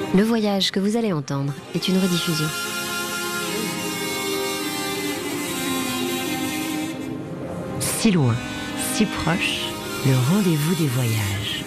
Le voyage que vous allez entendre est une rediffusion. Si loin, si proche, le rendez-vous des voyages.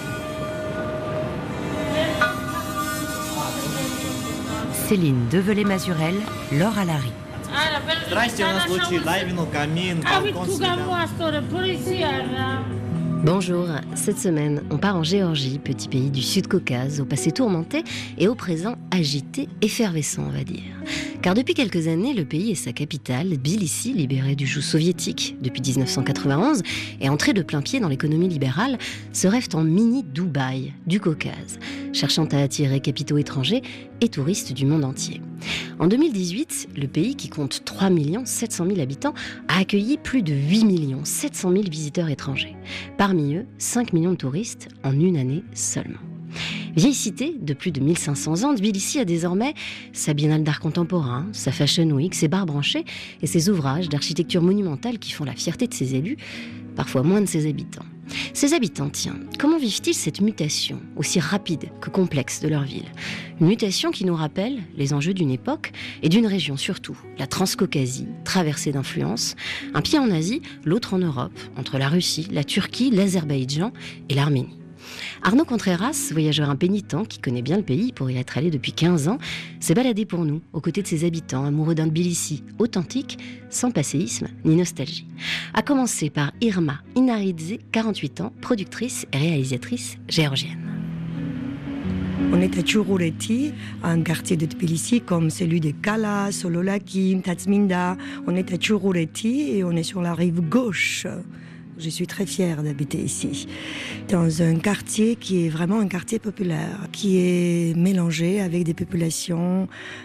Céline Develay-Mazurel, Laure Alary. Здрасте, у нас лучший дайвинг, камин, балкон с видом. Bonjour, cette semaine, on part en Géorgie, petit pays du Sud-Caucase, au passé tourmenté et au présent agité, effervescent, on va dire. Car depuis quelques années, le pays et sa capitale, Tbilissi, libérée du joug soviétique depuis 1991 et entrée de plein pied dans l'économie libérale, se rêvent en mini-Dubaï du Caucase, cherchant à attirer capitaux étrangers et touristes du monde entier. En 2018, le pays, qui compte 3 700 000 habitants, a accueilli plus de 8 700 000 visiteurs étrangers. Parmi eux, 5 millions de touristes en une année seulement. Vieille cité de plus de 1500 ans, Tbilissi a désormais sa biennale d'art contemporain, sa Fashion Week, ses bars branchés et ses ouvrages d'architecture monumentale qui font la fierté de ses élus, parfois moins de ses habitants. Ces habitants, tiens, comment vivent-ils cette mutation aussi rapide que complexe de leur ville ? Une mutation qui nous rappelle les enjeux d'une époque et d'une région surtout, la Transcaucasie, traversée d'influences, un pied en Asie, l'autre en Europe, entre la Russie, la Turquie, l'Azerbaïdjan et l'Arménie. Arnaud Contreras, voyageur impénitent qui connaît bien le pays pour y être allé depuis 15 ans, s'est baladé pour nous, aux côtés de ses habitants, amoureux d'un Tbilissi authentique, sans passéisme ni nostalgie. A commencer par Irma Inaridze, 48 ans, productrice et réalisatrice géorgienne. On est à Chouroureti, un quartier de Tbilissi comme celui de Kala, Sololakim, Tatsminda. On est à Chouroureti et on est sur la rive gauche. Je suis très fière d'habiter ici, dans un quartier qui est vraiment un quartier populaire, qui est mélangé avec des populations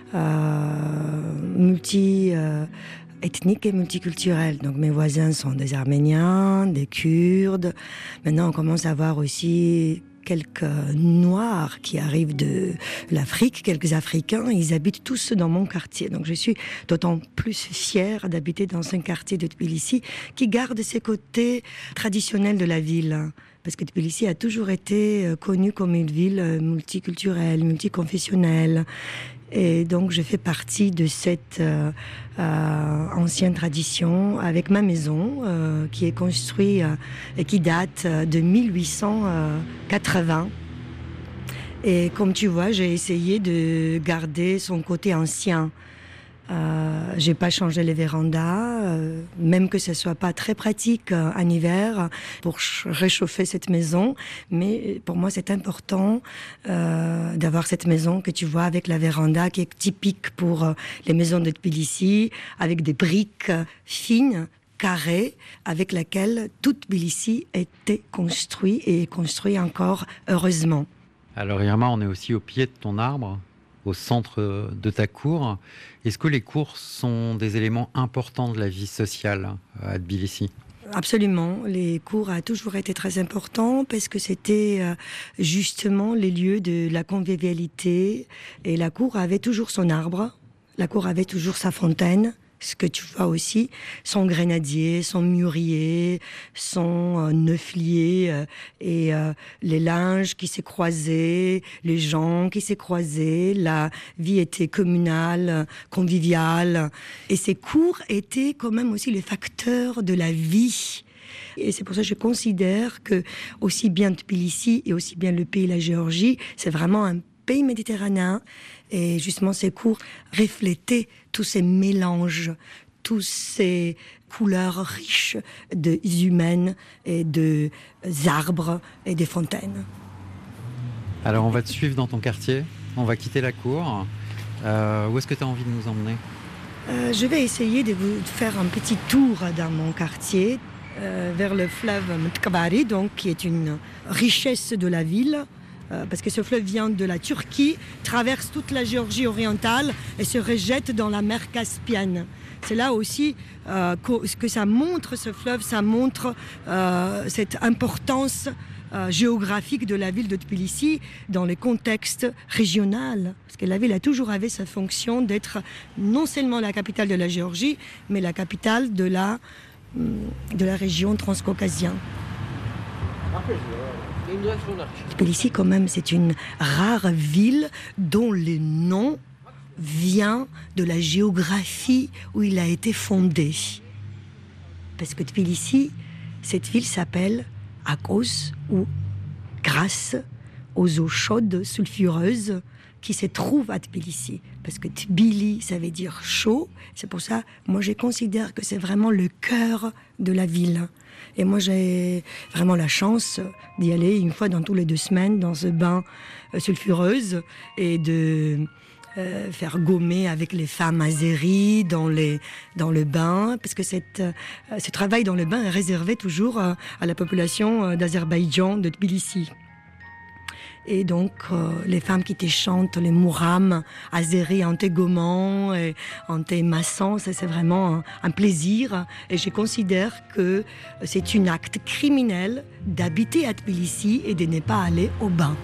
multi-ethniques et multiculturelles. Donc mes voisins sont des Arméniens, des Kurdes. Maintenant, on commence à voir aussi quelques Noirs qui arrivent de l'Afrique, quelques Africains, ils habitent tous dans mon quartier. Donc je suis d'autant plus fière d'habiter dans un quartier de Tbilissi qui garde ses côtés traditionnels de la ville. Parce que Tbilissi a toujours été connue comme une ville multiculturelle, multiconfessionnelle. Et donc je fais partie de cette ancienne tradition avec ma maison qui est construite et qui date de 1880. Et comme tu vois, j'ai essayé de garder son côté ancien. J'ai pas changé les vérandas, même que ce soit pas très pratique en hiver pour réchauffer cette maison. Mais pour moi, c'est important d'avoir cette maison que tu vois avec la véranda qui est typique pour les maisons de Tbilissi, avec des briques fines, carrées, avec laquelle toute Tbilissi était construit et est construit encore, heureusement. Alors Irma, on est aussi au pied de ton arbre, au centre de ta cour. Est-ce que les cours sont des éléments importants de la vie sociale à Tbilissi ? Absolument. Les cours ont toujours été très importants parce que c'était justement les lieux de la convivialité. Et la cour avait toujours son arbre, la cour avait toujours sa fontaine. Ce que tu vois aussi, son grenadier, son mûrier, son neuflier et les linges qui s'est croisés, les gens qui s'est croisés, la vie était communale, conviviale. Et ces cours étaient quand même aussi les facteurs de la vie. Et c'est pour ça que je considère que aussi bien Tbilissi et aussi bien le pays, la Géorgie, c'est vraiment un pays méditerranéen. Et justement, ces cours reflétaient tous ces mélanges, tous ces couleurs riches de humaines et de arbres et des fontaines. Alors, on va te suivre dans ton quartier. On va quitter la cour. Où est-ce que tu as envie de nous emmener ? Je vais essayer de vous faire un petit tour dans mon quartier, vers le fleuve Mtkabari, donc, qui est une richesse de la ville. Parce que ce fleuve vient de la Turquie, traverse toute la Géorgie orientale et se rejette dans la mer Caspienne. C'est là aussi que ça montre, ce fleuve, ça montre cette importance géographique de la ville de Tbilissi dans le contexte régional. Parce que la ville a toujours avait sa fonction d'être non seulement la capitale de la Géorgie, mais la capitale de la région transcaucasienne. Tbilissi, quand même, c'est une rare ville dont le nom vient de la géographie où il a été fondé. Parce que Tbilissi, cette ville s'appelle à cause ou grâce aux eaux chaudes sulfureuses qui se trouvent à Tbilissi. Parce que Tbili, ça veut dire chaud. C'est pour ça, moi, je considère que c'est vraiment le cœur de la ville. Et moi, j'ai vraiment la chance d'y aller une fois dans tous les 2 semaines dans ce bain sulfureuse et de faire gommer avec les femmes azéries dans le bain, parce que ce travail dans le bain est réservé toujours à la population d'Azerbaïdjan, de Tbilissi. Et donc, les femmes qui te chantent les mourams azéris en te gommant et en te massant, ça c'est vraiment un plaisir. Et je considère que c'est un acte criminel d'habiter à Tbilissi et de ne pas aller au bain.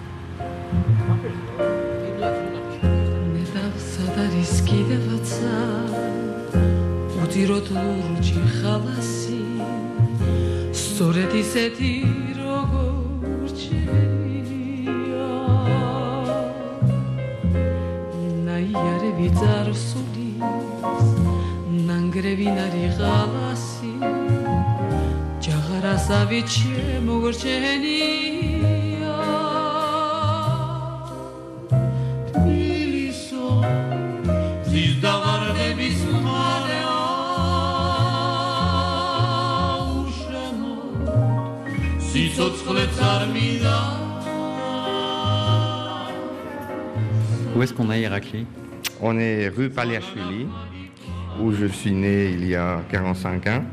Où est-ce qu'on a Irakli ? On est rue Paliachvili, où je suis né il y a 45 ans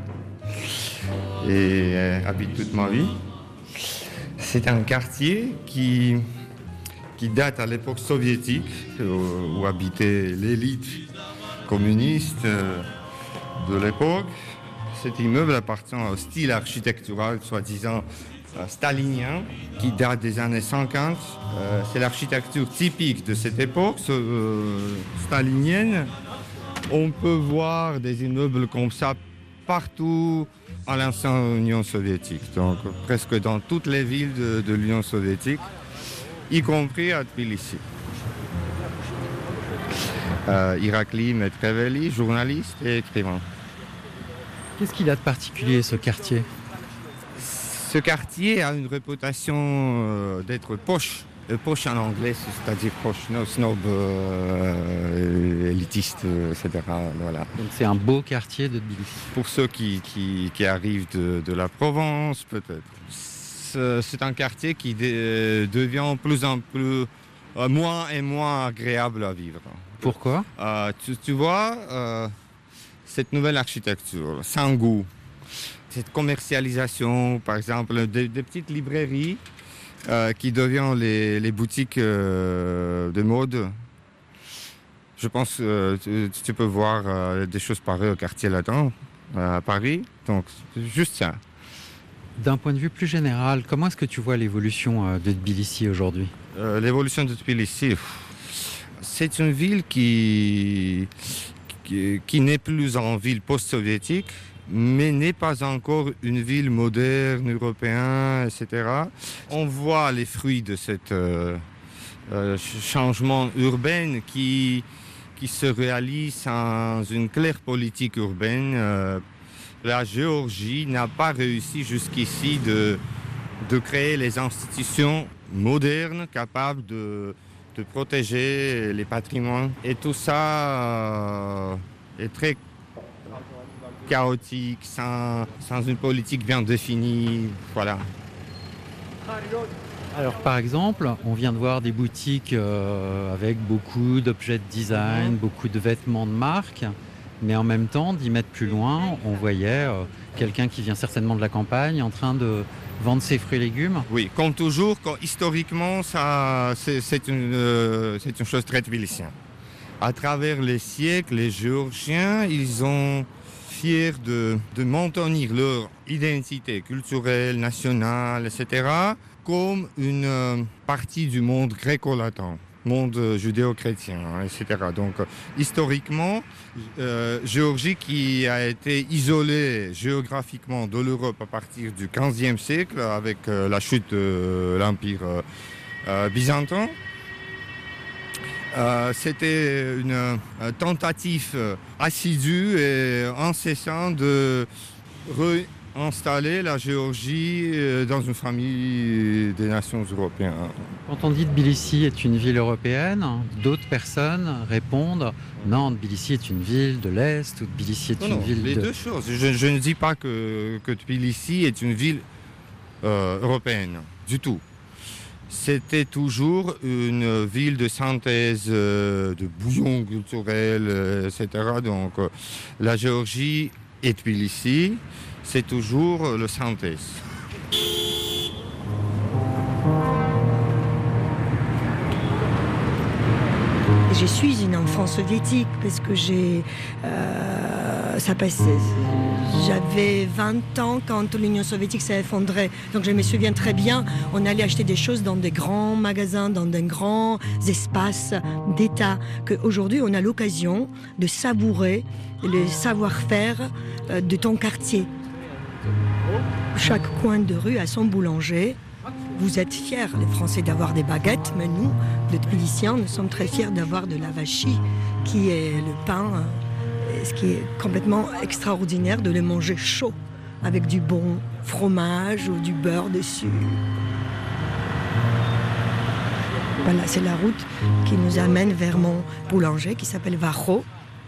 et habite toute ma vie. C'est un quartier qui date à l'époque soviétique, où habitait l'élite communiste de l'époque. Cet immeuble appartient au style architectural, soi-disant stalinien, qui date des années 50. C'est l'architecture typique de cette époque stalinienne. On peut voir des immeubles comme ça partout en l'ancienne Union soviétique, donc presque dans toutes les villes de l'Union soviétique, y compris à Tbilissi. Irakli Metreveli, journaliste et écrivain. Qu'est-ce qu'il a de particulier, ce quartier ? Ce quartier a une réputation d'être poche. Poche en anglais, c'est-à-dire poche, snob, élitiste, etc. Voilà. Donc c'est un beau quartier de Tbilissi. Pour ceux qui arrivent de la Provence, peut-être. C'est un quartier qui devient plus en plus moins et moins agréable à vivre. Pourquoi ? Tu vois, cette nouvelle architecture, sans goût, cette commercialisation, par exemple, des petites librairies qui deviennent les boutiques de mode. Je pense que tu peux voir des choses pareilles au quartier latin, à Paris. Donc, c'est juste ça. D'un point de vue plus général, comment est-ce que tu vois l'évolution de Tbilissi aujourd'hui ? L'évolution de Tbilissi, c'est une ville qui n'est plus en ville post-soviétique, mais n'est pas encore une ville moderne, européenne, etc. On voit les fruits de ce changement urbain qui se réalise dans une claire politique urbaine. La Géorgie n'a pas réussi jusqu'ici de créer les institutions modernes capables de protéger les patrimoines. Et tout ça est très chaotique, sans une politique bien définie. Voilà. Alors par exemple, on vient de voir des boutiques avec beaucoup d'objets de design, beaucoup de vêtements de marque, mais en même temps, 10 mètres plus loin, on voyait quelqu'un qui vient certainement de la campagne en train de vendre ses fruits et légumes. Oui, comme toujours, historiquement, c'est une chose très tbilisienne. À travers les siècles, les Géorgiens, ils ont fiers de maintenir leur identité culturelle, nationale, etc., comme une partie du monde gréco-latin. monde judéo-chrétien, etc. Donc, historiquement, Géorgie qui a été isolée géographiquement de l'Europe à partir du XVe siècle avec la chute de l'Empire byzantin, c'était une tentative assidue et incessante de réinstaller la Géorgie dans une famille des nations européennes. Quand on dit Tbilissi est une ville européenne, d'autres personnes répondent non, Tbilissi est une ville de l'Est ou Tbilissi est une ville les de... deux choses. Je ne dis pas que Tbilissi est une ville européenne, du tout. C'était toujours une ville de synthèse, de bouillon culturel, etc. Donc la Géorgie et Tbilissi, c'est toujours le synthèse. Je suis une enfant soviétique parce que j'avais 20 ans quand l'Union soviétique s'est effondrée. Donc je me souviens très bien, on allait acheter des choses dans des grands magasins, dans des grands espaces d'État, qu'aujourd'hui on a l'occasion de savourer le savoir-faire de ton quartier. Chaque coin de rue a son boulanger. Vous êtes fiers, les Français, d'avoir des baguettes, mais nous, les Tbilisiens, nous sommes très fiers d'avoir de l'avachi, qui est le pain, ce qui est complètement extraordinaire de le manger chaud, avec du bon fromage ou du beurre dessus. Voilà, c'est la route qui nous amène vers mon boulanger, qui s'appelle Vacho.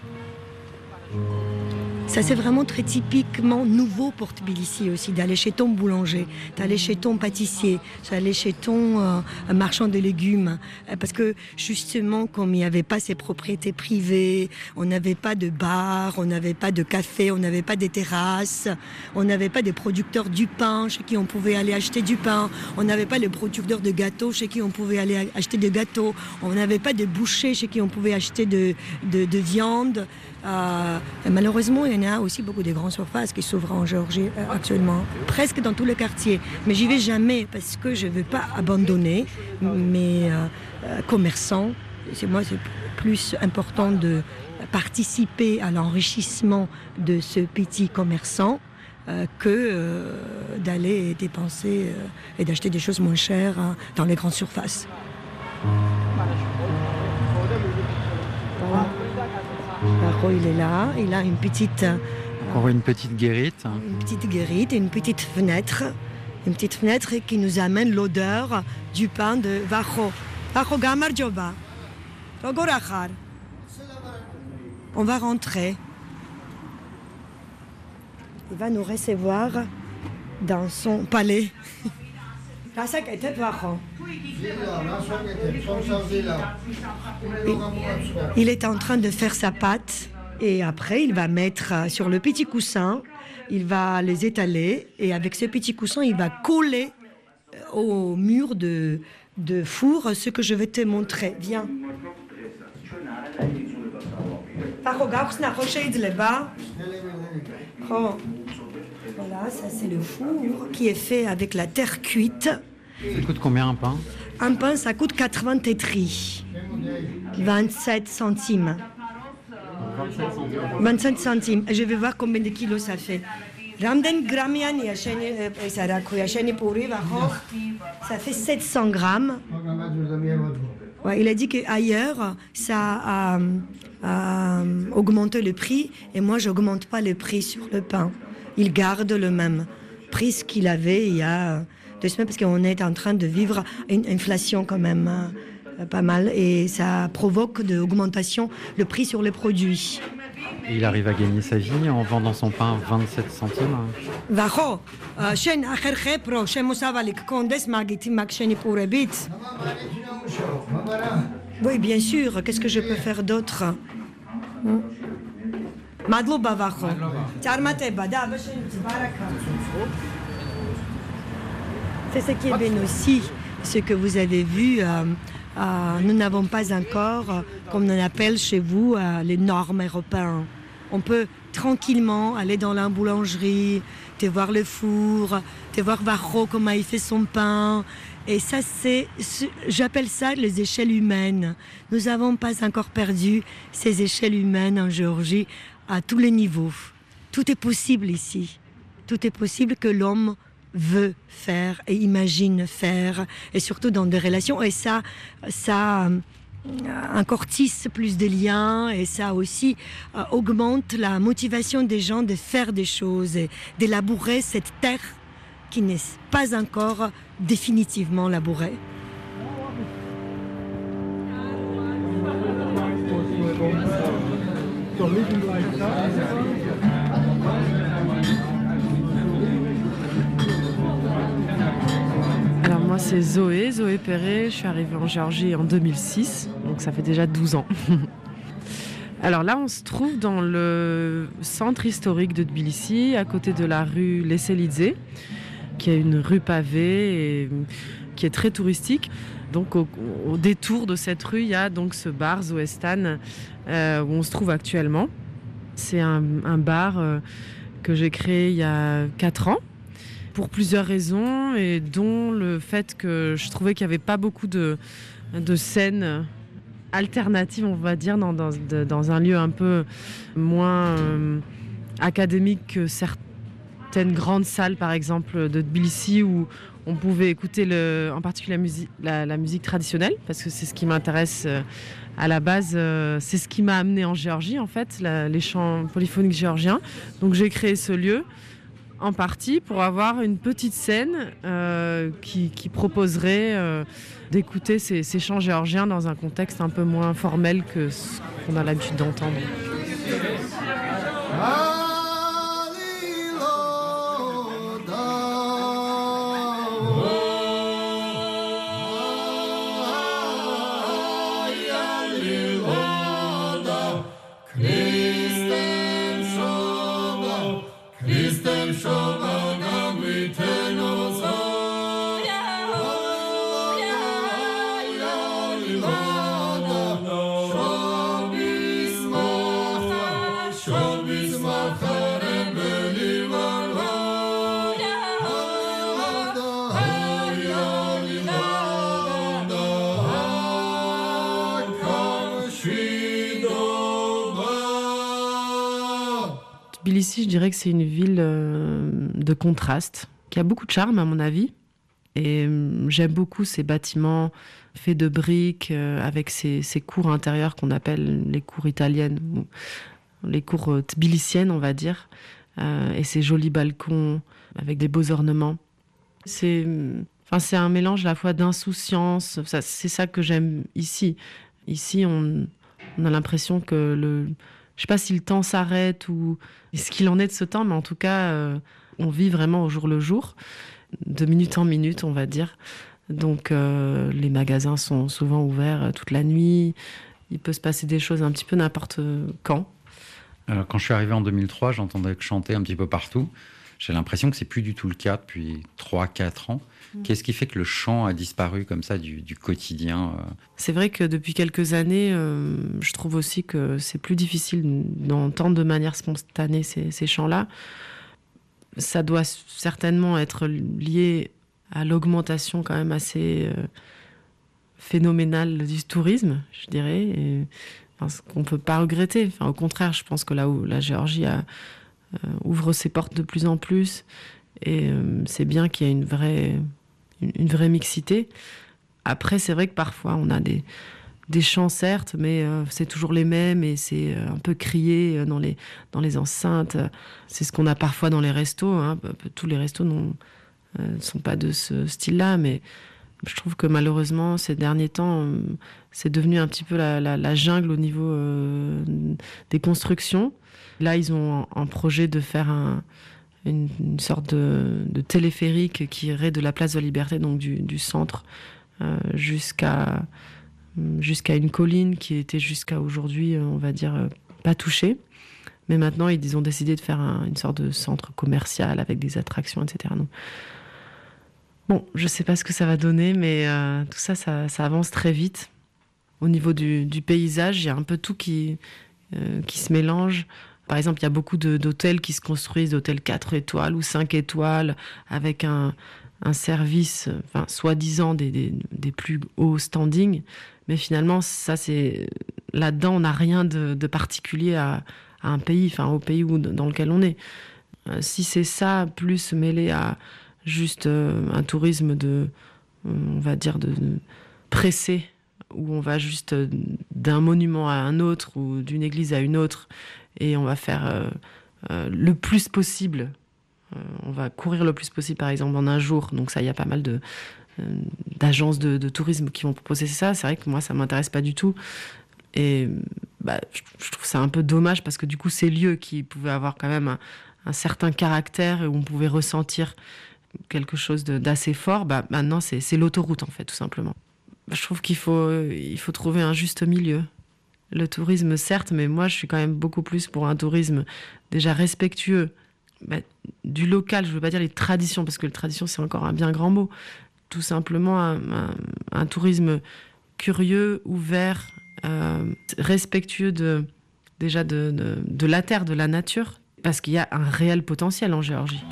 Ça, c'est vraiment très typiquement nouveau pour Tbilissi aussi, d'aller chez ton boulanger, d'aller chez ton pâtissier, d'aller chez ton marchand de légumes. Parce que justement, comme il n'y avait pas ces propriétés privées, on n'avait pas de bar, on n'avait pas de café, on n'avait pas des terrasses, on n'avait pas des producteurs du pain chez qui on pouvait aller acheter du pain, on n'avait pas les producteurs de gâteaux chez qui on pouvait aller acheter des gâteaux, on n'avait pas de bouchers chez qui on pouvait acheter de viande. Malheureusement, il y en a aussi beaucoup de grandes surfaces qui s'ouvrent en Géorgie actuellement, presque dans tous les quartiers. Mais j'y vais jamais parce que je ne veux pas abandonner mes commerçants. Moi, c'est plus important de participer à l'enrichissement de ce petit commerçant que d'aller dépenser et d'acheter des choses moins chères dans les grandes surfaces. Voilà. Vacho, il est là, il a une petite... Encore une petite guérite. Une petite guérite, une petite fenêtre qui nous amène l'odeur du pain de Vacho. Vacho Gamar Joba. On va rentrer. Il va nous recevoir dans son palais. Il est en train de faire sa pâte et après il va mettre sur le petit coussin, il va les étaler et avec ce petit coussin il va coller au mur de four ce que je vais te montrer. Viens. Voilà, ça c'est le four qui est fait avec la terre cuite. Ça coûte combien un pain ? Un pain, ça coûte 80 tétris. 27 centimes. 27 centimes. Et je vais voir combien de kilos ça fait. Ça fait 700 grammes. Ouais, il a dit qu'ailleurs, ça a augmenté le prix. Et moi, je n'augmente pas le prix sur le pain. Il garde le même prix qu'il avait il y a 2 semaines, parce qu'on est en train de vivre une inflation quand même pas mal. Et ça provoque de l'augmentation le prix sur les produits. Il arrive à gagner sa vie en vendant son pain 27 centimes. Vacho, shen acher khepro, shemusavalik kondes magiti maksheni pourebit. Oui, bien sûr. Qu'est-ce que je peux faire d'autre? Madloba Vacho. Tjarmateba, da, bashen baraka. C'est ce qui est bien aussi, ce que vous avez vu. Nous n'avons pas encore, comme on appelle chez vous, les normes européennes. On peut tranquillement, aller dans la boulangerie, de voir le four, de voir Varro comment il fait son pain. Et ça, j'appelle ça les échelles humaines. Nous n'avons pas encore perdu ces échelles humaines en Géorgie à tous les niveaux. Tout est possible ici. Tout est possible que l'homme veut faire et imagine faire, et surtout dans des relations. Et ça encore tisse plus de liens, et ça aussi augmente la motivation des gens de faire des choses et de labourer cette terre qui n'est pas encore définitivement labourée. Alors moi c'est Zoé Perret, je suis arrivée en Géorgie en 2006, donc ça fait déjà 12 ans. Alors là on se trouve dans le centre historique de Tbilissi, à côté de la rue Lesselidze, qui est une rue pavée et qui est très touristique. Donc au détour de cette rue, il y a donc ce bar Zoestan où on se trouve actuellement. C'est un bar que j'ai créé il y a 4 ans. Pour plusieurs raisons, et dont le fait que je trouvais qu'il n'y avait pas beaucoup de scènes alternatives, on va dire, dans un lieu un peu moins académique que certaines grandes salles, par exemple, de Tbilissi, où on pouvait écouter en particulier la musique traditionnelle, parce que c'est ce qui m'intéresse à la base. C'est ce qui m'a amené en Géorgie, en fait, les chants polyphoniques géorgiens. Donc j'ai créé ce lieu en partie pour avoir une petite scène qui proposerait d'écouter ces chants géorgiens dans un contexte un peu moins formel que ce qu'on a l'habitude d'entendre. Tbilissi, je dirais que c'est une ville de contraste, qui a beaucoup de charme à mon avis. Et j'aime beaucoup ces bâtiments faits de briques, avec ces cours intérieures qu'on appelle les cours italiennes, ou les cours tbilissiennes, on va dire, et ces jolis balcons avec des beaux ornements. C'est un mélange à la fois d'insouciance, c'est ça que j'aime ici. Ici, on a l'impression que je sais pas si le temps s'arrête ou ce qu'il en est de ce temps, mais en tout cas, on vit vraiment au jour le jour, de minute en minute, on va dire. Donc, les magasins sont souvent ouverts toute la nuit. Il peut se passer des choses un petit peu n'importe quand. Alors, quand je suis arrivé en 2003, j'entendais chanter un petit peu partout. J'ai l'impression que c'est plus du tout le cas depuis 3-4 ans. Qu'est-ce qui fait que le chant a disparu comme ça du quotidien C'est vrai que depuis quelques années, je trouve aussi que c'est plus difficile d'entendre de manière spontanée ces chants-là. Ça doit certainement être lié à l'augmentation quand même assez phénoménale du tourisme, je dirais, et, ce qu'on ne peut pas regretter. Au contraire, je pense que là où la Géorgie ouvre ses portes de plus en plus, et c'est bien qu'il y ait une vraie mixité. Après, c'est vrai que parfois, on a des chants, certes, mais c'est toujours les mêmes, et c'est un peu crié dans les enceintes. C'est ce qu'on a parfois dans les restos. Tous les restos ne sont pas de ce style-là, mais je trouve que malheureusement, ces derniers temps, c'est devenu un petit peu la jungle au niveau des constructions. Là, ils ont un projet de faire une sorte de téléphérique qui irait de la place de la Liberté, donc du centre, jusqu'à une colline qui était jusqu'à aujourd'hui, on va dire, pas touchée. Mais maintenant, ils ont décidé de faire une sorte de centre commercial avec des attractions, etc. Donc, bon, je ne sais pas ce que ça va donner, mais tout ça avance très vite. Au niveau du paysage, il y a un peu tout qui se mélange. Par exemple, il y a beaucoup d'hôtels qui se construisent, d'hôtels 4 étoiles ou 5 étoiles, avec un service, soi-disant des plus hauts standings. Mais finalement, ça, là-dedans, on n'a rien de particulier à un pays, au pays dans lequel on est. Si c'est ça, plus mêlé à juste un tourisme on va dire, de pressé, où on va juste d'un monument à un autre ou d'une église à une autre, et on va faire le plus possible. On va courir le plus possible, par exemple, en un jour. Donc ça, il y a pas mal d'agences de tourisme qui vont proposer ça. C'est vrai que moi, ça m'intéresse pas du tout. Et je trouve ça un peu dommage, parce que du coup, ces lieux qui pouvaient avoir quand même un certain caractère et où on pouvait ressentir quelque chose d'assez fort, maintenant, c'est l'autoroute, en fait, tout simplement. Je trouve qu'il faut trouver un juste milieu. Le tourisme, certes, mais moi, je suis quand même beaucoup plus pour un tourisme déjà respectueux du local. Je ne veux pas dire les traditions, parce que les traditions, c'est encore un bien grand mot. Tout simplement un tourisme curieux, ouvert, respectueux de la terre, de la nature, parce qu'il y a un réel potentiel en Géorgie.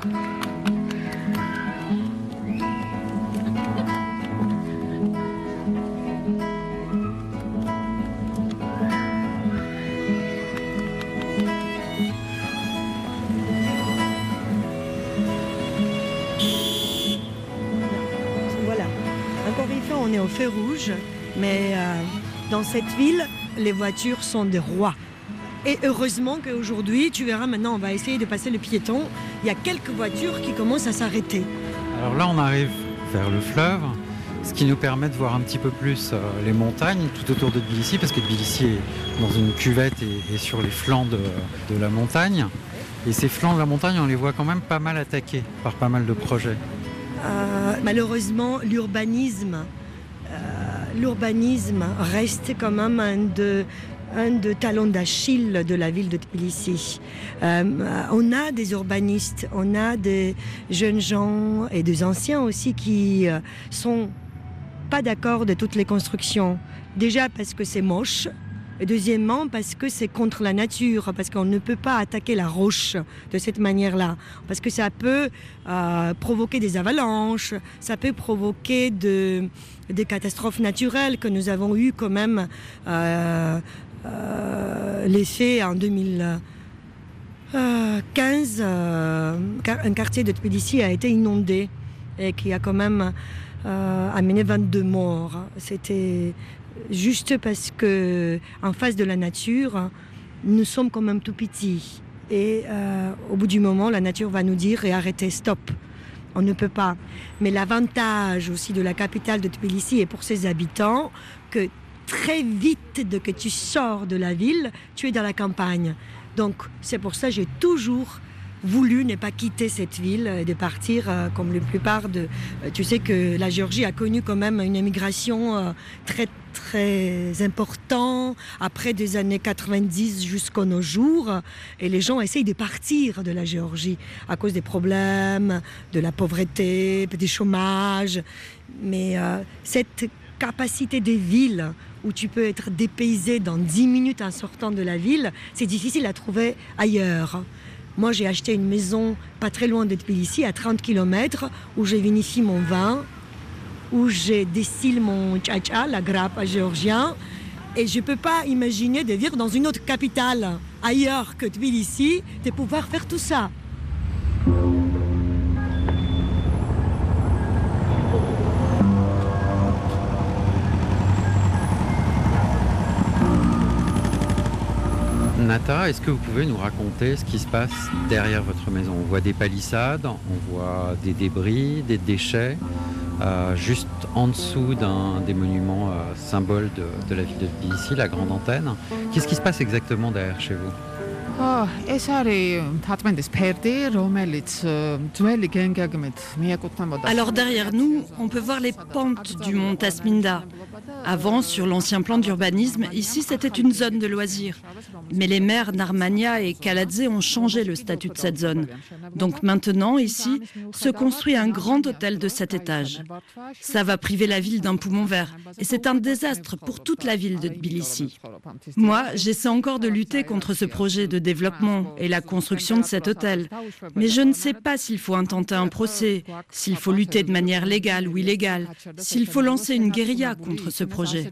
On est au feu rouge, mais dans cette ville, les voitures sont des rois. Et heureusement qu'aujourd'hui, tu verras, maintenant on va essayer de passer le piéton, il y a quelques voitures qui commencent à s'arrêter. Alors là, on arrive vers le fleuve, ce qui nous permet de voir un petit peu plus les montagnes tout autour de Tbilissi, parce que Tbilissi est dans une cuvette et sur les flancs de la montagne. Et ces flancs de la montagne, on les voit quand même pas mal attaqués par pas mal de projets. Malheureusement, l'urbanisme reste quand même un de talons d'Achille de la ville de Tbilissi. On a des urbanistes, on a des jeunes gens et des anciens aussi qui sont pas d'accord de toutes les constructions. Déjà parce que c'est moche, et deuxièmement parce que c'est contre la nature, parce qu'on ne peut pas attaquer la roche de cette manière-là, parce que ça peut provoquer des avalanches, ça peut provoquer des catastrophes naturelles que nous avons eu quand même l'effet en 2015. Un quartier de Tbilissi a été inondé et qui a quand même amené 22 morts. C'était juste parce que en face de la nature, nous sommes quand même tout petits. Et au bout du moment, la nature va nous dire « arrêtez, stop ». On ne peut pas. Mais l'avantage aussi de la capitale de Tbilissi et pour ses habitants, que très vite dès que tu sors de la ville, tu es dans la campagne. Donc c'est pour ça que j'ai toujours voulu ne pas quitter cette ville et de partir comme la plupart tu sais que la Géorgie a connu quand même une émigration très très importante après des années 90 jusqu'à nos jours, et les gens essayent de partir de la Géorgie à cause des problèmes, de la pauvreté, du chômage. Mais cette capacité des villes où tu peux être dépaysé dans 10 minutes en sortant de la ville, c'est difficile à trouver ailleurs. Moi, j'ai acheté une maison pas très loin de Tbilissi, à 30 km, où je vinifie mon vin, où je distille mon tcha-tcha, la grappe géorgien. Et je ne peux pas imaginer de vivre dans une autre capitale, ailleurs que Tbilissi, de pouvoir faire tout ça. Nata, est-ce que vous pouvez nous raconter ce qui se passe derrière votre maison? On voit des palissades, on voit des débris, des déchets, juste en dessous des monuments symboles de la ville de Tbilissi, la grande antenne. Qu'est-ce qui se passe exactement derrière chez vous? Alors derrière nous, on peut voir les pentes du mont Tasminda. Avant, sur l'ancien plan d'urbanisme, ici c'était une zone de loisirs. Mais les maires Narmania et Kaladze ont changé le statut de cette zone. Donc maintenant, ici, se construit un grand hôtel de 7 étages. Ça va priver la ville d'un poumon vert. Et c'est un désastre pour toute la ville de Tbilissi. Moi, j'essaie encore de lutter contre ce projet de développement et la construction de cet hôtel. Mais je ne sais pas s'il faut intenter un procès, s'il faut lutter de manière légale ou illégale, s'il faut lancer une guérilla contre ce projet.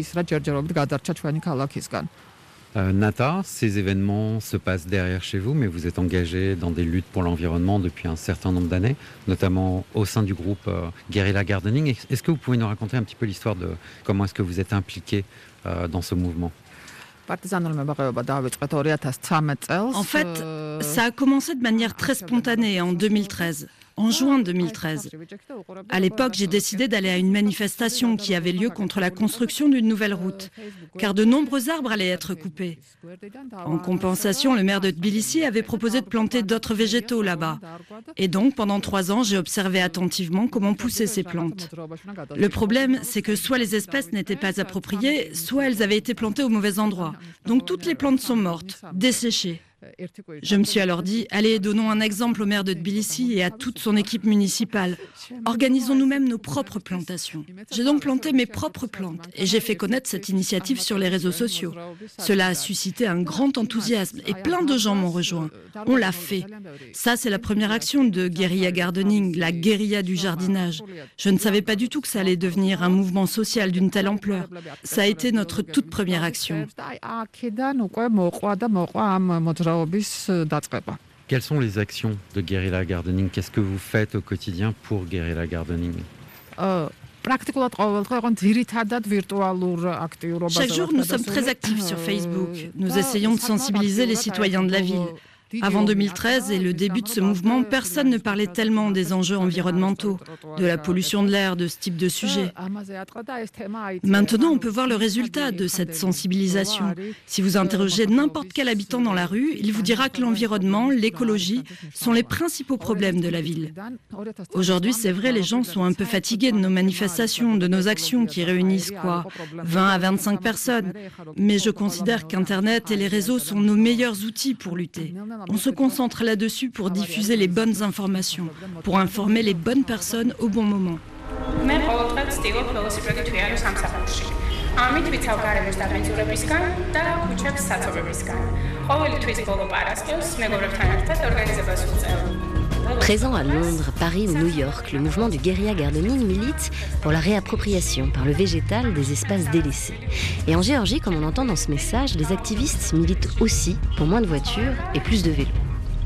Nata, ces événements se passent derrière chez vous, mais vous êtes engagé dans des luttes pour l'environnement depuis un certain nombre d'années, notamment au sein du groupe Guerrilla Gardening. Est-ce que vous pouvez nous raconter un petit peu l'histoire de comment est-ce que vous êtes impliqué dans ce mouvement ? En fait, ça a commencé de manière très spontanée en 2013. En juin 2013. À l'époque, j'ai décidé d'aller à une manifestation qui avait lieu contre la construction d'une nouvelle route, car de nombreux arbres allaient être coupés. En compensation, le maire de Tbilissi avait proposé de planter d'autres végétaux là-bas. Et donc, pendant 3 ans, j'ai observé attentivement comment poussaient ces plantes. Le problème, c'est que soit les espèces n'étaient pas appropriées, soit elles avaient été plantées au mauvais endroit. Donc toutes les plantes sont mortes, desséchées. Je me suis alors dit, allez, donnons un exemple au maire de Tbilissi et à toute son équipe municipale. Organisons nous-mêmes nos propres plantations. J'ai donc planté mes propres plantes et j'ai fait connaître cette initiative sur les réseaux sociaux. Cela a suscité un grand enthousiasme et plein de gens m'ont rejoint. On l'a fait. Ça, c'est la première action de Guerrilla Gardening, la guérilla du jardinage. Je ne savais pas du tout que ça allait devenir un mouvement social d'une telle ampleur. Ça a été notre toute première action. Quelles sont les actions de Guerrilla Gardening ? Qu'est-ce que vous faites au quotidien pour Guerrilla Gardening ? Chaque jour, nous sommes très actifs sur Facebook. Nous essayons de sensibiliser les citoyens de la ville. Avant 2013 et le début de ce mouvement, personne ne parlait tellement des enjeux environnementaux, de la pollution de l'air, de ce type de sujet. Maintenant, on peut voir le résultat de cette sensibilisation. Si vous interrogez n'importe quel habitant dans la rue, il vous dira que l'environnement, l'écologie sont les principaux problèmes de la ville. Aujourd'hui, c'est vrai, les gens sont un peu fatigués de nos manifestations, de nos actions qui réunissent 20 à 25 personnes. Mais je considère qu'Internet et les réseaux sont nos meilleurs outils pour lutter. On se concentre là-dessus pour diffuser les bonnes informations, pour informer les bonnes personnes au bon moment. Présent à Londres, Paris ou New York, le mouvement du Guerrilla Gardening milite pour la réappropriation par le végétal des espaces délaissés. Et en Géorgie, comme on entend dans ce message, les activistes militent aussi pour moins de voitures et plus de vélos.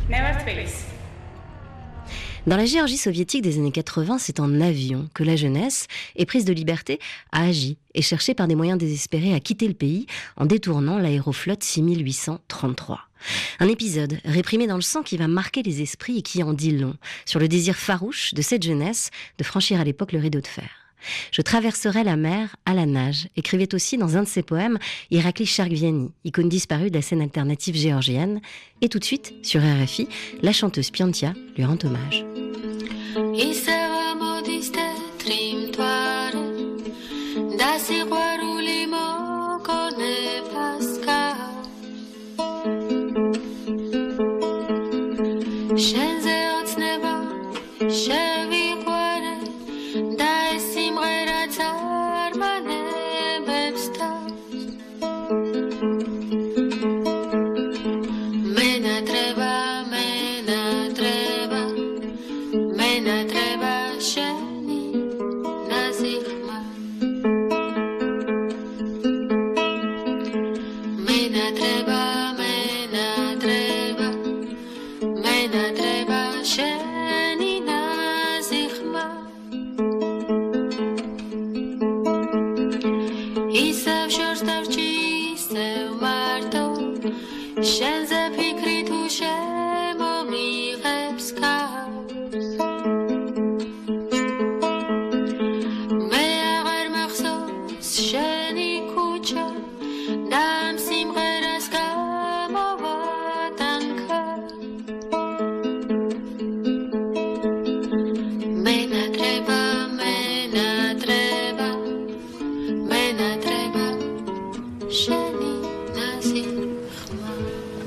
Dans la Géorgie soviétique des années 80, c'est en avion que la jeunesse, éprise de liberté, a agi et cherché par des moyens désespérés à quitter le pays en détournant l'aéroflotte 6833. Un épisode réprimé dans le sang qui va marquer les esprits et qui en dit long sur le désir farouche de cette jeunesse de franchir à l'époque le rideau de fer. Je traverserai la mer à la nage, écrivait aussi dans un de ses poèmes Irakli Cherkviani, icône disparue de la scène alternative géorgienne. Et tout de suite, sur RFI, la chanteuse Piantia lui rend hommage.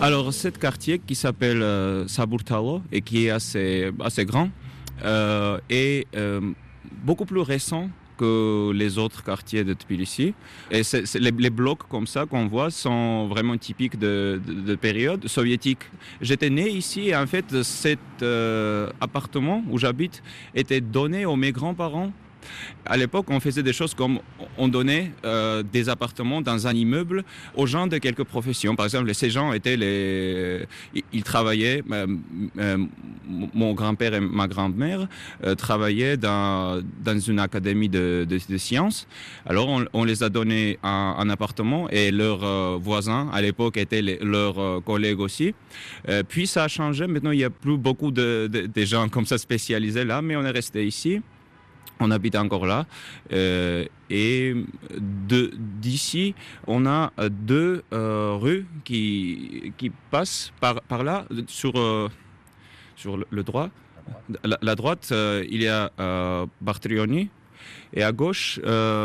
Alors, ce quartier qui s'appelle Saburtalo et qui est assez grand est beaucoup plus récent que les autres quartiers de Tbilissi. Et les blocs comme ça qu'on voit sont vraiment typiques de période soviétique. J'étais né ici et en fait cet appartement où j'habite était donné à mes grands-parents. À l'époque, on faisait des choses comme on donnait des appartements dans un immeuble aux gens de quelques professions. Par exemple, ces gens ils travaillaient. Mon grand-père et ma grand-mère travaillaient dans une académie de sciences. Alors, on les a donné un appartement et leurs voisins à l'époque étaient leurs collègues aussi. Puis ça a changé. Maintenant, il n'y a plus beaucoup de gens comme ça spécialisés là, mais on est resté ici. On habite encore là. Et d'ici, on a deux rues qui passent par là, sur le droit. La droite, il y a Bartrioni. Et à gauche,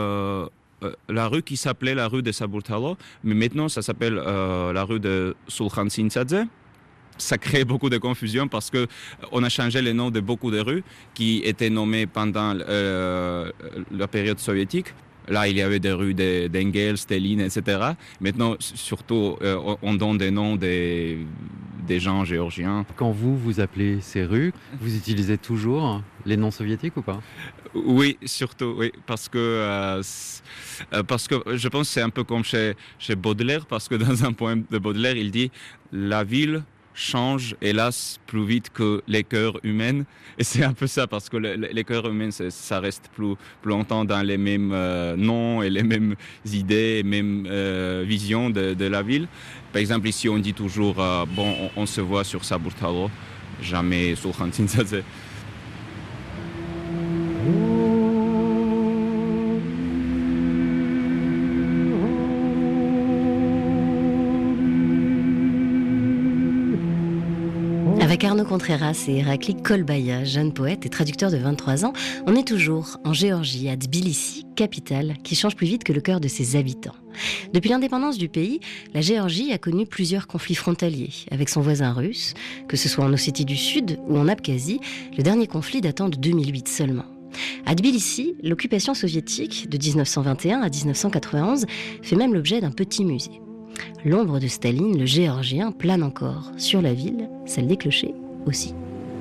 la rue qui s'appelait la rue de Saburtalo. Mais maintenant, ça s'appelle la rue de Sulkhan Sinsadze. Ça crée beaucoup de confusion parce qu'on a changé les noms de beaucoup de rues qui étaient nommées pendant la période soviétique. Là, il y avait des rues d'Engels, Staline, etc. Maintenant, surtout, on donne des noms des gens géorgiens. Quand vous appelez ces rues, vous utilisez toujours les noms soviétiques ou pas ? Oui, surtout, oui, parce que je pense que c'est un peu comme chez Baudelaire, parce que dans un poème de Baudelaire, il dit « La ville change, hélas, plus vite que les cœurs humains. » Et c'est un peu ça, parce que les cœurs humains, ça reste plus longtemps dans les mêmes noms et les mêmes idées, les mêmes visions de la ville. Par exemple, ici, on dit toujours on se voit sur Saburtalo, jamais Sulkhan Sinsadze. Avec Arnaud Contreras et Irakli Kolbaya, jeune poète et traducteur de 23 ans, on est toujours en Géorgie, à Tbilissi, capitale, qui change plus vite que le cœur de ses habitants. Depuis l'indépendance du pays, la Géorgie a connu plusieurs conflits frontaliers avec son voisin russe, que ce soit en Ossétie du Sud ou en Abkhazie, le dernier conflit datant de 2008 seulement. À Tbilissi, l'occupation soviétique de 1921 à 1991 fait même l'objet d'un petit musée. L'ombre de Staline, le géorgien, plane encore sur la ville, celle des clochers aussi.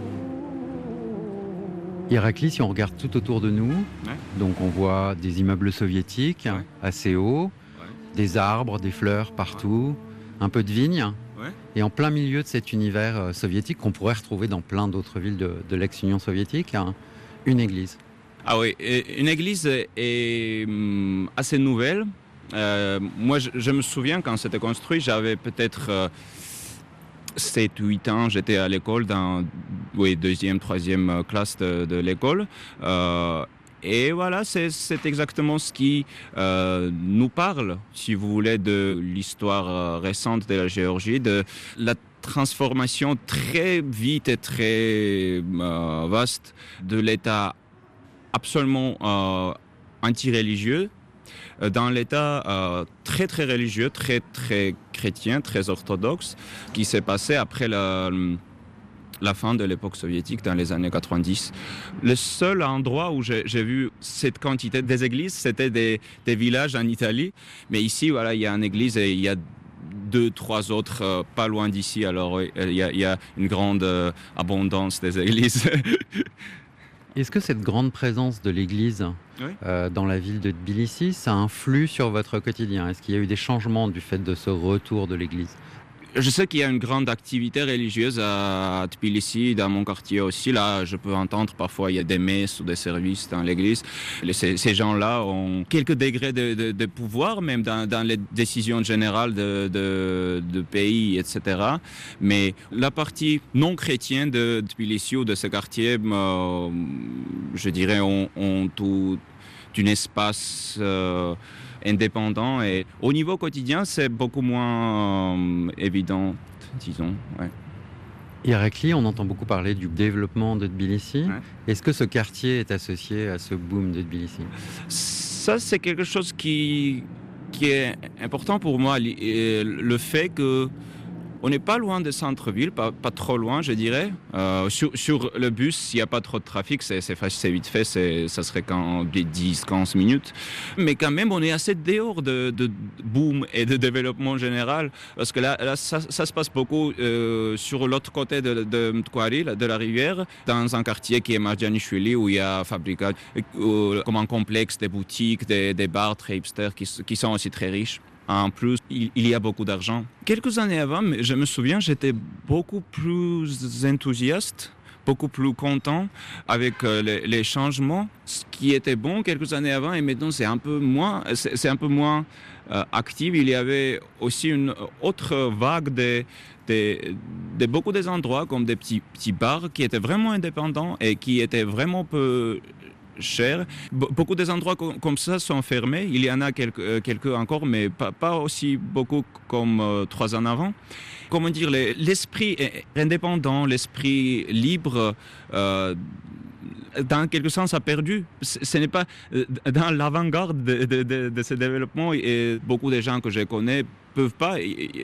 Irakli, si on regarde tout autour de nous, donc on voit des immeubles soviétiques assez hauts, des arbres, des fleurs partout, un peu de vignes. Et en plein milieu de cet univers soviétique qu'on pourrait retrouver dans plein d'autres villes de l'ex-Union soviétique, une église. Ah oui, une église est assez nouvelle. Moi, je me souviens quand c'était construit, j'avais peut-être 7-8 ans, j'étais à l'école, dans deuxième, troisième classe de l'école. Et voilà, c'est exactement ce qui nous parle, si vous voulez, de l'histoire récente de la Géorgie, de la transformation très vite et très vaste de l'État absolument anti-religieux dans l'État très très religieux, très très chrétien, très orthodoxe, qui s'est passé après la fin de l'époque soviétique dans les années 90. Le seul endroit où j'ai vu cette quantité des églises, c'était des villages en Italie. Mais ici, voilà, il y a une église et il y a 2-3 autres pas loin d'ici. Alors il y a une grande abondance des églises. Est-ce que cette grande présence de l'église dans la ville de Tbilissi, ça influe sur votre quotidien ? Est-ce qu'il y a eu des changements du fait de ce retour de l'église ? Je sais qu'il y a une grande activité religieuse à Tbilissi, dans mon quartier aussi. Là, je peux entendre parfois il y a des messes ou des services dans l'église. Ces gens-là ont quelques degrés de pouvoir, même dans les décisions générales de pays, etc. Mais la partie non chrétienne de Tbilissi ou de ce quartier, je dirais, ont tout un espace indépendant, et au niveau quotidien, c'est beaucoup moins évident, disons. Irakli, on entend beaucoup parler du développement de Tbilissi. Est-ce que ce quartier est associé à ce boom de Tbilissi ? Ça, c'est quelque chose qui est important pour moi, le fait que On n'est pas loin des centres-villes, pas trop loin, je dirais. Sur le bus, s'il n'y a pas trop de trafic, c'est vite fait, ça serait qu'en 10-15 minutes. Mais quand même, on est assez dehors de boom et de développement général, parce que là ça se passe beaucoup sur l'autre côté de Mtkwari, de la rivière, dans un quartier qui est Marjanishvili, où il y a Fabrika, comme un complexe des boutiques, des bars très hipsters qui sont aussi très riches. En plus, il y a beaucoup d'argent. Quelques années avant, je me souviens, j'étais beaucoup plus enthousiaste, beaucoup plus content avec les changements. Ce qui était bon quelques années avant, et maintenant c'est un peu moins actif. Il y avait aussi une autre vague de beaucoup des endroits, comme des petits bars qui étaient vraiment indépendants et qui étaient vraiment peu cher. Beaucoup des endroits comme ça sont fermés. Il y en a quelques encore, mais pas aussi beaucoup comme 3 ans avant. Comment dire, l'esprit indépendant, l'esprit libre, dans quelque sens, a perdu. Ce n'est pas dans l'avant-garde de ce développement, et beaucoup de gens que je connais peuvent pas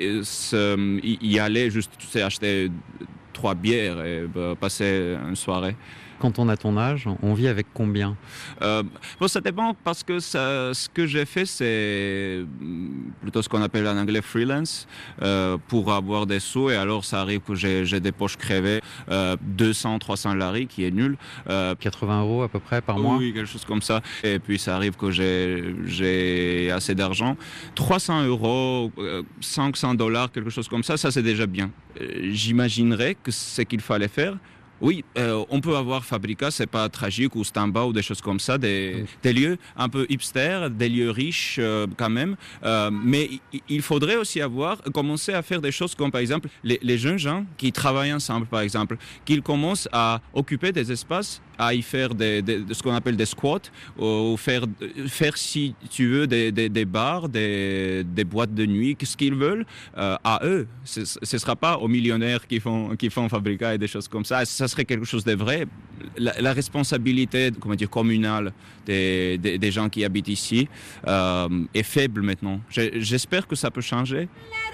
y aller, juste acheter 3 bières et passer une soirée. Quand on a ton âge, on vit avec combien ? Ça dépend, parce que ce que j'ai fait, c'est plutôt ce qu'on appelle en anglais freelance, pour avoir des sous, et alors ça arrive que j'ai des poches crevées, 200-300 lari, qui est nul. 80 € à peu près par mois ? Oui, quelque chose comme ça. Et puis ça arrive que j'ai assez d'argent. 300 €, $500, quelque chose comme ça c'est déjà bien. J'imaginerais que c'est ce qu'il fallait faire. Oui, on peut avoir Fabrika, c'est pas tragique, ou Stamba, ou des choses comme ça, des lieux un peu hipsters, des lieux riches quand même, mais il faudrait aussi commencer à faire des choses comme par exemple les jeunes gens qui travaillent ensemble, par exemple, qu'ils commencent à occuper des espaces, à y faire ce qu'on appelle des squats, ou faire si tu veux des bars, des boîtes de nuit, ce qu'ils veulent à eux. Ce sera pas aux millionnaires qui font Fabrika et des choses comme ça. Ça serait quelque chose de vrai. La responsabilité, communale des gens qui habitent ici est faible maintenant. J'espère que ça peut changer.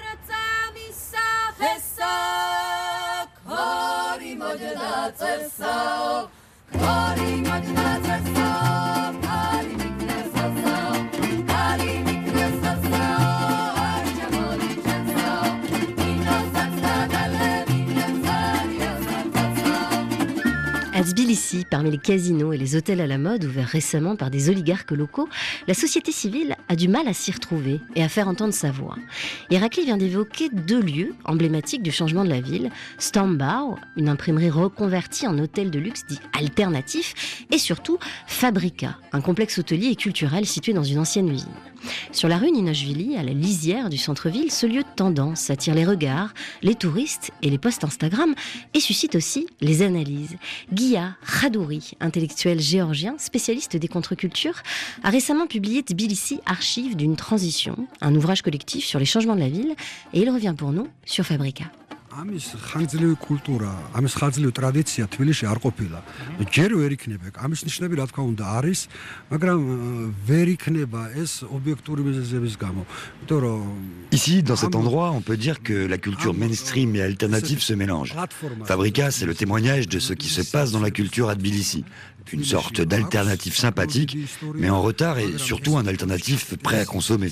À Tbilissi, parmi les casinos et les hôtels à la mode ouverts récemment par des oligarques locaux, la société civile a du mal à s'y retrouver et à faire entendre sa voix. Irakli vient d'évoquer 2 lieux emblématiques du changement de la ville. Stambau, une imprimerie reconvertie en hôtel de luxe dit alternatif, et surtout Fabrika, un complexe hôtelier et culturel situé dans une ancienne usine. Sur la rue Ninashvili, à la lisière du centre-ville, ce lieu de tendance attire les regards, les touristes et les posts Instagram, et suscite aussi les analyses. Giya Khadouri, intellectuel géorgien, spécialiste des contre-cultures, a récemment publié Tbilissi, archives d'une transition, un ouvrage collectif sur les changements de la ville, et il revient pour nous sur Fabrika. ამის ხანგრძლივი კულტურა, ამის ხანგრძლივი ტრადიცია თბილისში არ ყოფილა. ჯერ ვერ იქნება. ამის ნიშნები რა თქმა უნდა არის, მაგრამ ვერ იქნება ეს ობიექტური მიზეზების გამო. Ici, dans cet endroit, on peut dire que la culture mainstream et alternative se mélangent. Fabrika, c'est le témoignage de ce qui se passe dans la culture à Tbilissi. Une sorte d'alternative sympathique, mais en retard, et surtout un alternatif prêt à consommer.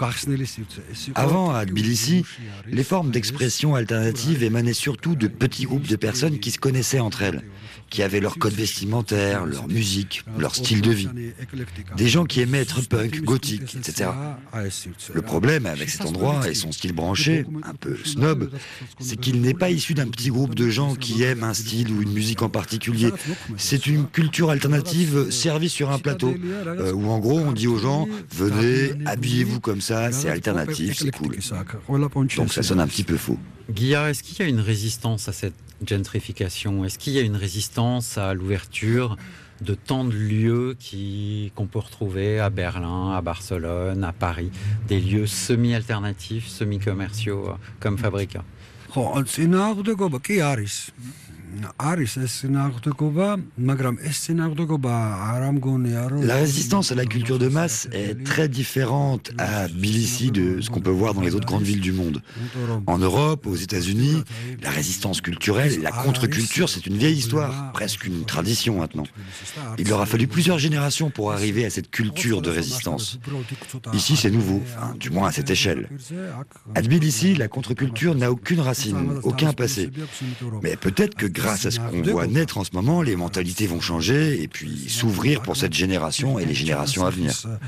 Avant, à Tbilissi, les formes d'expression alternatives émanaient surtout de petits groupes de personnes qui se connaissaient entre elles, qui avaient leur code vestimentaire, leur musique, leur style de vie. Des gens qui aimaient être punk, gothique, etc. Le problème avec cet endroit et son style branché, un peu snob, c'est qu'il n'est pas issu d'un petit groupe de gens qui aiment un style ou une musique en particulier. C'est une culture alternative servie sur un plateau, où en gros on dit aux gens « Venez, habillez-vous comme ça, c'est alternatif, c'est cool ». Donc ça sonne un petit peu faux. Giya, est-ce qu'il y a une résistance à cette gentrification ? Est-ce qu'il y a une résistance à l'ouverture de tant de lieux qu'on peut retrouver à Berlin, à Barcelone, à Paris, des lieux semi-alternatifs, semi-commerciaux comme Fabrika ? La résistance à la culture de masse est très différente à Tbilissi de ce qu'on peut voir dans les autres grandes villes du monde. En Europe, aux États-Unis, la résistance culturelle, la contre-culture, c'est une vieille histoire, presque une tradition maintenant. Il leur a fallu plusieurs générations pour arriver à cette culture de résistance. Ici, c'est nouveau, du moins à cette échelle. À Tbilissi, la contre-culture n'a aucune racine, aucun passé. Mais peut-être que grâce à ce qu'on voit naître en ce moment, les mentalités vont changer et puis s'ouvrir pour cette génération et les générations à venir.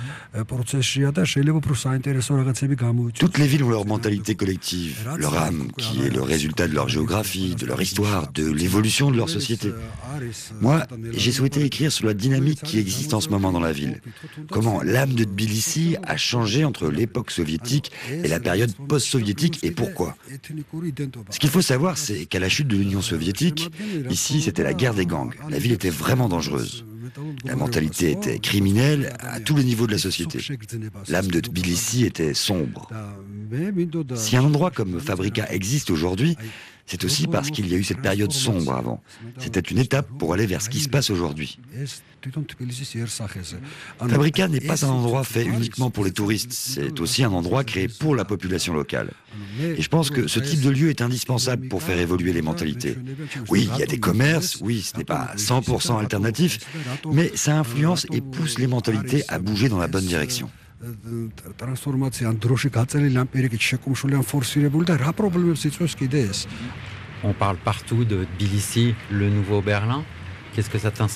Toutes les villes ont leur mentalité collective, leur âme, qui est le résultat de leur géographie, de leur histoire, de l'évolution de leur société. Moi, j'ai souhaité écrire sur la dynamique qui existe en ce moment dans la ville. Comment l'âme de Tbilissi a changé entre l'époque soviétique et la période post-soviétique et pourquoi. Ce qu'il faut savoir, c'est qu'à la chute de l'Union soviétique, ici c'était la guerre des gangs. La ville était vraiment dangereuse. La mentalité était criminelle à tous les niveaux de la société. L'âme de Tbilissi était sombre. Si un endroit comme Fabrika existe aujourd'hui, c'est aussi parce qu'il y a eu cette période sombre avant. C'était une étape pour aller vers ce qui se passe aujourd'hui. Fabrika n'est pas un endroit fait uniquement pour les touristes, c'est aussi un endroit créé pour la population locale. Et je pense que ce type de lieu est indispensable pour faire évoluer les mentalités. Oui, il y a des commerces, oui, ce n'est pas 100% alternatif, mais ça influence et pousse les mentalités à bouger dans la bonne direction. On parle partout de Tbilissi, le nouveau Berlin. Qu'est-ce que ça t'inspire ?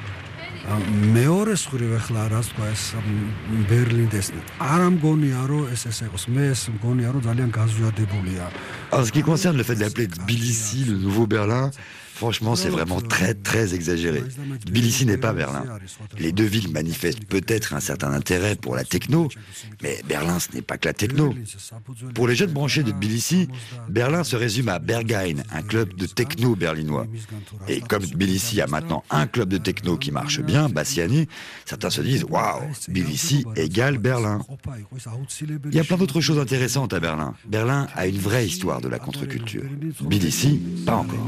En ce qui concerne le fait d'appeler Tbilissi le nouveau Berlin, franchement, c'est vraiment très, très exagéré. Tbilissi n'est pas Berlin. Les deux villes manifestent peut-être un certain intérêt pour la techno, mais Berlin, ce n'est pas que la techno. Pour les jeunes branchés de Tbilissi, Berlin se résume à Berghain, un club de techno berlinois. Et comme Tbilissi a maintenant un club de techno qui marche bien, Bassiani, certains se disent « Waouh, Tbilissi égale Berlin ». Il y a plein d'autres choses intéressantes à Berlin. Berlin a une vraie histoire de la contre-culture. Tbilissi, pas encore.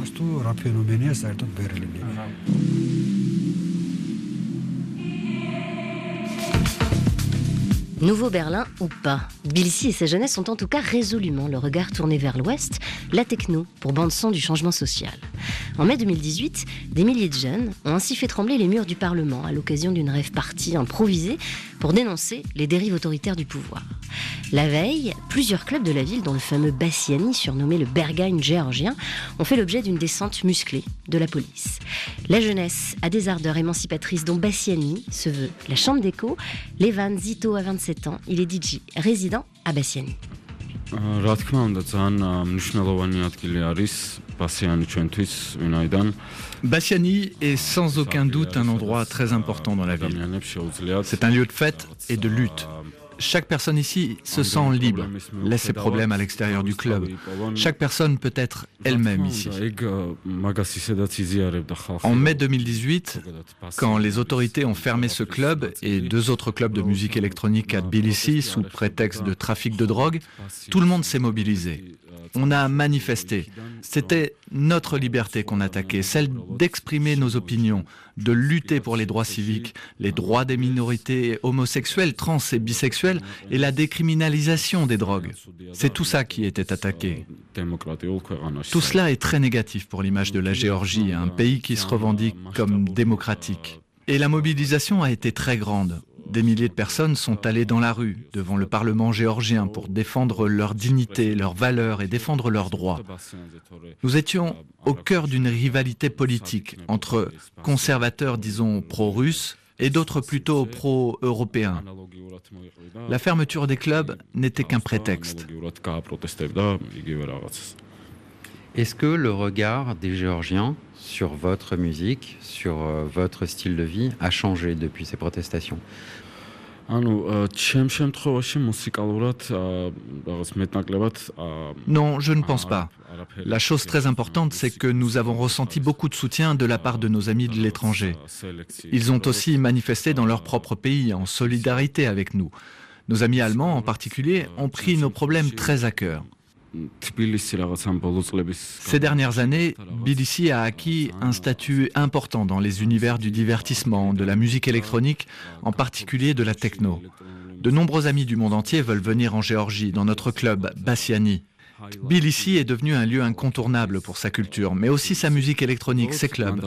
Nouveau Berlin ou pas, Tbilissi et sa jeunesse ont en tout cas résolument le regard tourné vers l'Ouest, la techno pour bande-son du changement social. En mai 2018, des milliers de jeunes ont ainsi fait trembler les murs du Parlement à l'occasion d'une rave party improvisée pour dénoncer les dérives autoritaires du pouvoir. La veille, plusieurs clubs de la ville, dont le fameux Bassiani, surnommé le Berghain géorgien, ont fait l'objet d'une descente musclée de la police. La jeunesse a des ardeurs émancipatrices dont Bassiani se veut la chambre d'écho. Levan Zito a 27 ans, il est DJ résident à Bassiani. Bassiani est sans aucun doute un endroit très important dans la ville. C'est un lieu de fête et de lutte. Chaque personne ici se sent libre, laisse ses problèmes à l'extérieur du club. Chaque personne peut être elle-même ici. En mai 2018, quand les autorités ont fermé ce club et deux autres clubs de musique électronique à Tbilissi sous prétexte de trafic de drogue, tout le monde s'est mobilisé. On a manifesté. C'était notre liberté qu'on attaquait, celle d'exprimer nos opinions, de lutter pour les droits civiques, les droits des minorités homosexuelles, trans et bisexuelles et la décriminalisation des drogues. C'est tout ça qui était attaqué. Tout cela est très négatif pour l'image de la Géorgie, un pays qui se revendique comme démocratique. Et la mobilisation a été très grande. Des milliers de personnes sont allées dans la rue, devant le Parlement géorgien, pour défendre leur dignité, leurs valeurs et défendre leurs droits. Nous étions au cœur d'une rivalité politique entre conservateurs, disons, pro-russes, et d'autres plutôt pro-européens. La fermeture des clubs n'était qu'un prétexte. Est-ce que le regard des Géorgiens sur votre musique, sur votre style de vie, a changé depuis ces protestations ? Non, je ne pense pas. La chose très importante, c'est que nous avons ressenti beaucoup de soutien de la part de nos amis de l'étranger. Ils ont aussi manifesté dans leur propre pays, en solidarité avec nous. Nos amis allemands, en particulier, ont pris nos problèmes très à cœur. Ces dernières années, Tbilissi a acquis un statut important dans les univers du divertissement, de la musique électronique, en particulier de la techno. De nombreux amis du monde entier veulent venir en Géorgie, dans notre club Bassiani. Tbilissi est devenu un lieu incontournable pour sa culture, mais aussi sa musique électronique, ses clubs.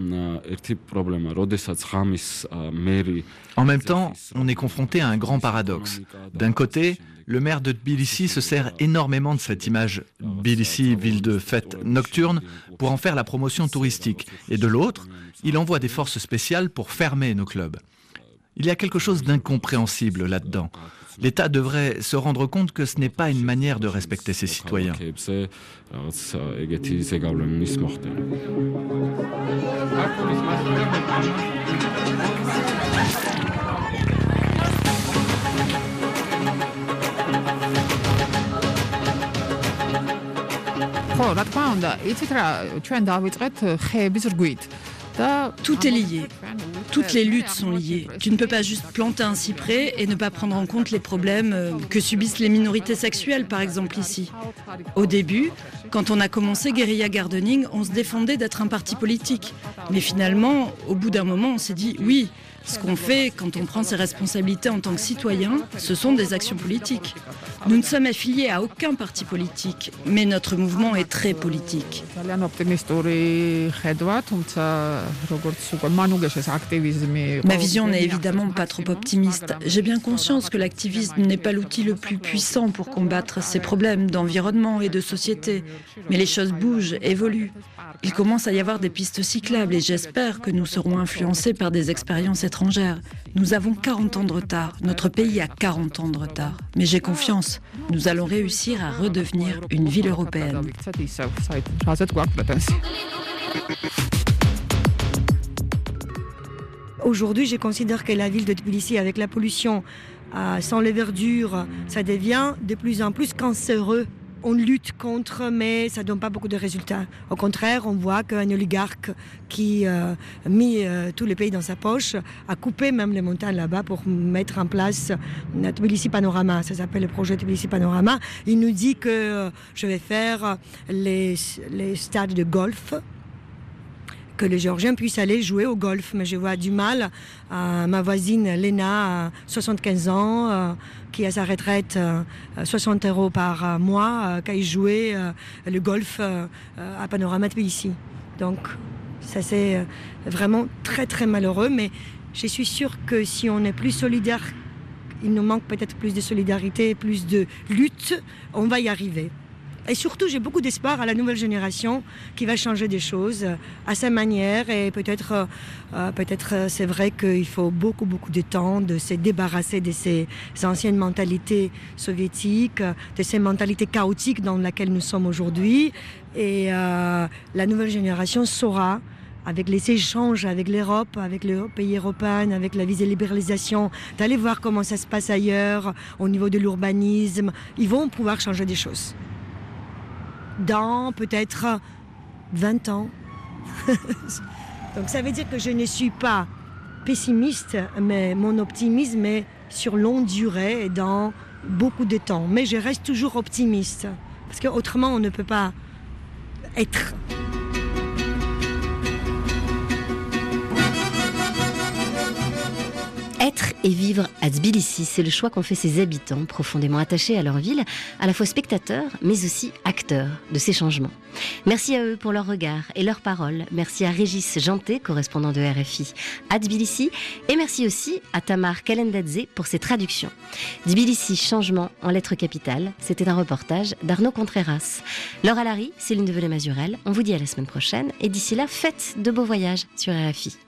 En même temps, on est confronté à un grand paradoxe. D'un côté, le maire de Tbilissi se sert énormément de cette image Tbilissi, ville de fête nocturne, pour en faire la promotion touristique. Et de l'autre, il envoie des forces spéciales pour fermer nos clubs. Il y a quelque chose d'incompréhensible là-dedans. L'État devrait se rendre compte que ce n'est pas une manière de respecter ses citoyens. Tout est lié. Toutes les luttes sont liées. Tu ne peux pas juste planter un cyprès et ne pas prendre en compte les problèmes que subissent les minorités sexuelles, par exemple ici. Au début, quand on a commencé Guerilla Gardening, on se défendait d'être un parti politique. Mais finalement, au bout d'un moment, on s'est dit oui, ce qu'on fait quand on prend ses responsabilités en tant que citoyen, ce sont des actions politiques. Nous ne sommes affiliés à aucun parti politique, mais notre mouvement est très politique. Ma vision n'est évidemment pas trop optimiste. J'ai bien conscience que l'activisme n'est pas l'outil le plus puissant pour combattre ces problèmes d'environnement et de société. Mais les choses bougent, évoluent. Il commence à y avoir des pistes cyclables et j'espère que nous serons influencés par des expériences étrangères. Nous avons 40 ans de retard. Notre pays a 40 ans de retard. Mais j'ai confiance. Nous allons réussir à redevenir une ville européenne. Aujourd'hui, je considère que la ville de Tbilissi, avec la pollution, sans les verdures, ça devient de plus en plus cancéreux. On lutte contre, mais ça ne donne pas beaucoup de résultats. Au contraire, on voit qu'un oligarque qui a mis tous les pays dans sa poche a coupé même les montagnes là-bas pour mettre en place Tbilissi Panorama. Ça s'appelle le projet Tbilissi Panorama. Il nous dit que je vais faire les stades de golf, que les Géorgiens puissent aller jouer au golf. Mais je vois du mal ma voisine Lena, 75 ans, qui a sa retraite 60 € par mois, qui a joué le golf à Panorama Tbilissi. Donc ça c'est vraiment très très malheureux, mais je suis sûre que si on est plus solidaire, il nous manque peut-être plus de solidarité, plus de lutte, on va y arriver. Et surtout, j'ai beaucoup d'espoir à la nouvelle génération qui va changer des choses à sa manière. Et peut-être c'est vrai qu'il faut beaucoup de temps de se débarrasser de ces anciennes mentalités soviétiques, de ces mentalités chaotiques dans lesquelles nous sommes aujourd'hui. Et la nouvelle génération saura, avec les échanges avec l'Europe, avec les pays européens, avec la visa-libéralisation, d'aller voir comment ça se passe ailleurs, au niveau de l'urbanisme. Ils vont pouvoir changer des choses. Dans peut-être 20 ans. Donc ça veut dire que je ne suis pas pessimiste, mais mon optimisme est sur longue durée et dans beaucoup de temps. Mais je reste toujours optimiste, parce qu'autrement on ne peut pas être. Être et vivre à Tbilissi, c'est le choix qu'ont fait ses habitants, profondément attachés à leur ville, à la fois spectateurs, mais aussi acteurs de ces changements. Merci à eux pour leur regard et leurs paroles. Merci à Régis Janté, correspondant de RFI à Tbilissi. Et merci aussi à Tamar Kalendadze pour ses traductions. Tbilissi, changement en lettres capitales. C'était un reportage d'Arnaud Contreras. Laura Larry, Céline Develay-Mazurel. On vous dit à la semaine prochaine. Et d'ici là, faites de beaux voyages sur RFI.